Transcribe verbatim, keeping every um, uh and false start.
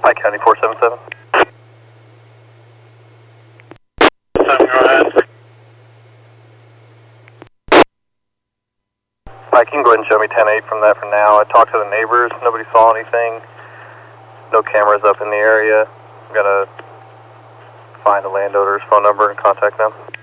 Pike County four seven seven. Seven, go ahead. Mike, you can go ahead and show me ten eight from that for now. I talked to the neighbors. Nobody saw anything. No cameras up in the area. I'm going to find the landowner's phone number and contact them.